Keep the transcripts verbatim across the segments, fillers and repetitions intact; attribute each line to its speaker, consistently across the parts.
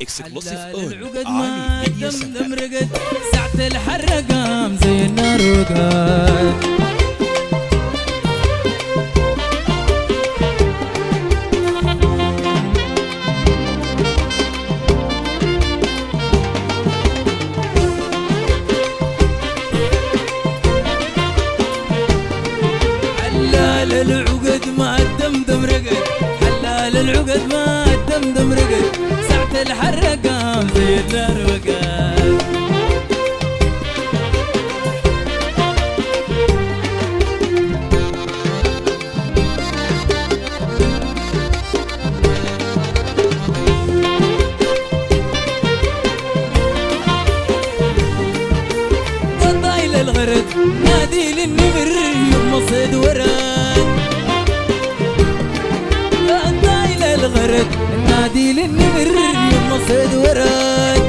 Speaker 1: اكسكلوسيف اون
Speaker 2: العقد
Speaker 1: علي
Speaker 2: ما
Speaker 1: الياس
Speaker 2: دمدم رقد ساعة الحر قام زي النار وقاد. حلال العقد ما دمدم رقد، حلال العقد ما دمدم رقد ساعة الحر قام زي النار وقاد. قطايل الغرد نادي للنمر يوم صيد وراد، قطايل الغرد نادي للنمر يوم صيد وراد.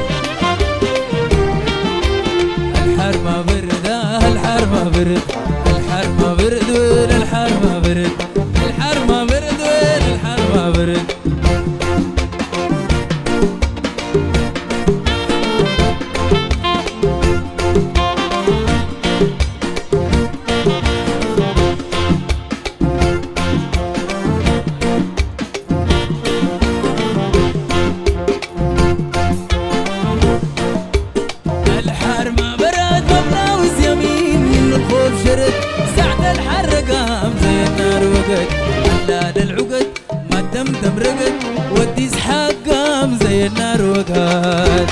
Speaker 2: الحر ما برد الحر ما برد الحر ما برد وين الحر ما برد الحر ما برد وين الحر ما برد. ساعة الحر قام زي النار وقد، حلال العقد ما دمدم رقد ودي اسحاق قام زي النار وقد.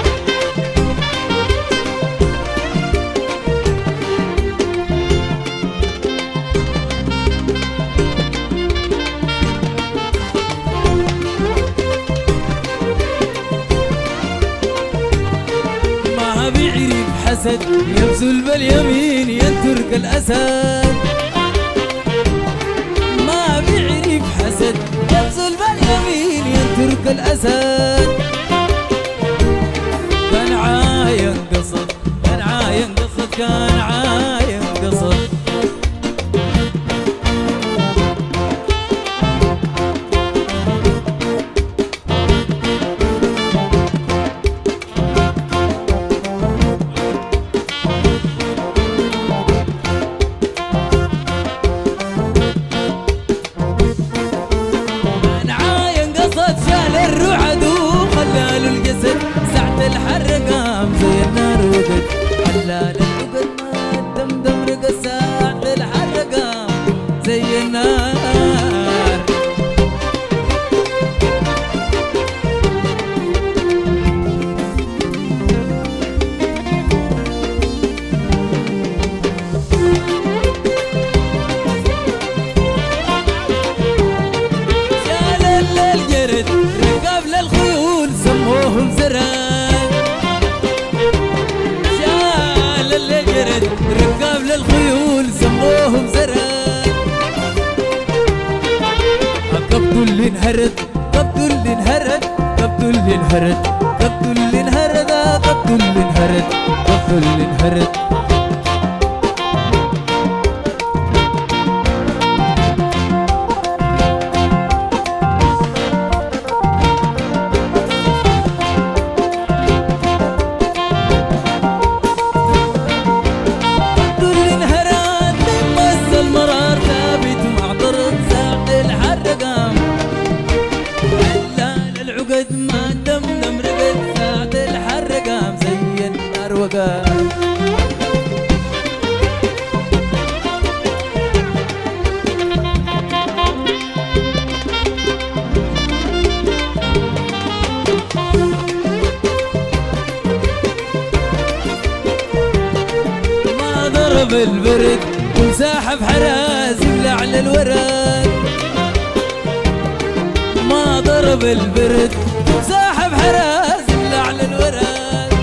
Speaker 2: ما بيعرف حسد يبذل باليمين ينترك الأسد، ما بيعرف حسد يبذل باليمين ينترك الأسد. كان عاين قصد كان عاين قصد كان عاين قصد. الرعد وخلال الجسد ساعة الحر قام زي النار وقد، حلال العقد ما دمدم رقد ساعة الحر قام زي النار. شال الجرد ركاب للخيول سموهم زراد، شال الجرد ركاب للخيول سموهم زراد. قبض اللي انهرد قبض اللي انهرد قبض اللي انهرد قبض اللي انهرد قبض اللي انهرد قبض اللي انهرد. العقد ما دمدم رقد ساعة الحر قام زي النار وقاد. ما ضرب البرد وساحب حراس لعل الورد، ما ضرب البرد وساحب حراس لعل الورد.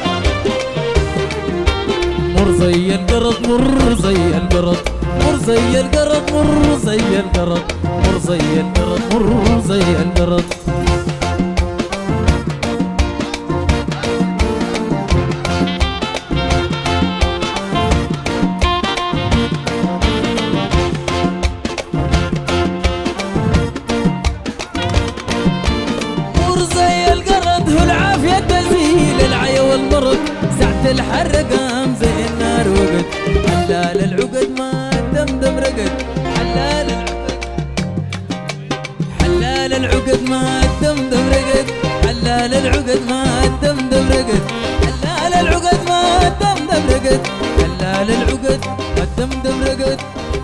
Speaker 2: مر زي القرط مر زي القرط مر زي القرط مر زي القرط مر زي القرط مر زي القرط. مر زي القرط ما الدمدم رقد حلال العقد ما الدمدم رقد حلال العقد ما الدمدم رقد